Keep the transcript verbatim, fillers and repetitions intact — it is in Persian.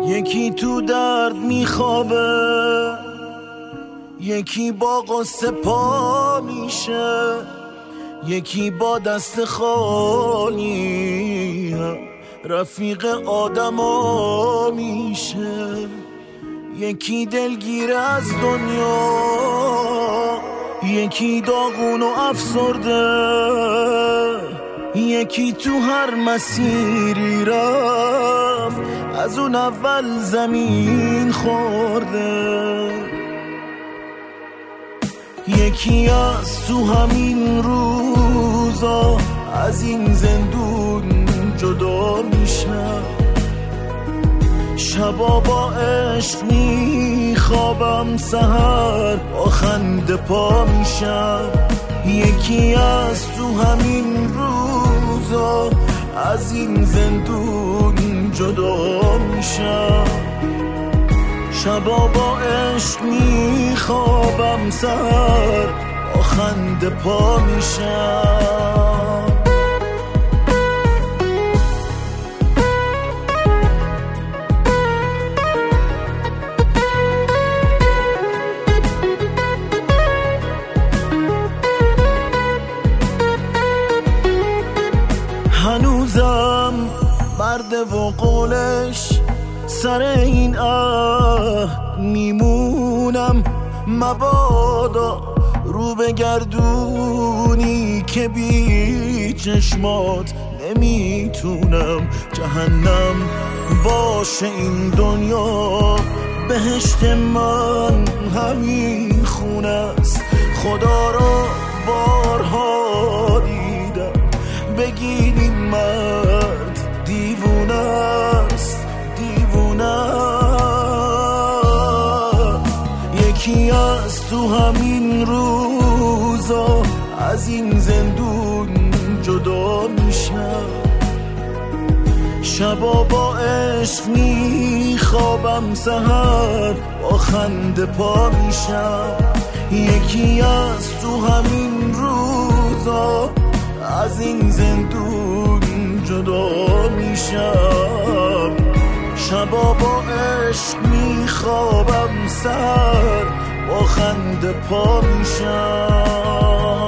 یکی تو درد میخوابه، یکی با قصه پا میشه، یکی با دست خالی رفیق آدما میشه. یکی دلگیر از دنیا، یکی داغون و افسرده، یکی تو هر مسیری رفت از اون اول زمین خورده. یکی از تو همین روزا از این زندون جدا میشه، شبا با عشق میخوابم، سحر با خنده پا میشم. یکی از تو همین روزا از این زندون جدا میشم، شبا با عشق میخوابم، سحر با خنده پا میشم. هنوزم برده و قولش سر این اه میمونم، مبادا رو بگردونی که بی چشمات نمیتونم. جهنم باشه این دنیا، بهشت من همین خونه است. خدا را بارها دیدم، بگین این مرد دیوونه است، دیوونه. یکی از تو همین روزا از این زندون جدا میشم، شبا با عشق میخوابم، سحر با خنده پا میشم. یکی از تو همین روزا از این زندون جدا میشم، شبا با عشق میخوابم، سحر با خنده پا میشم.